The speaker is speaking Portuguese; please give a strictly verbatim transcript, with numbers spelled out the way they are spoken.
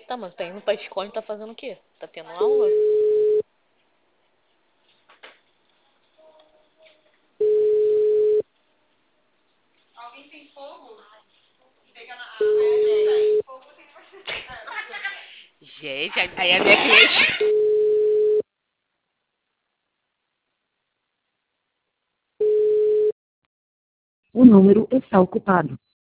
Tá, mas tá indo pra escola e tá fazendo o quê? Tá tendo aula? Alguém tem fogo? Pega na a Raia não tem. Fogo tem você. Gente, aí a minha cliente. O número está ocupado.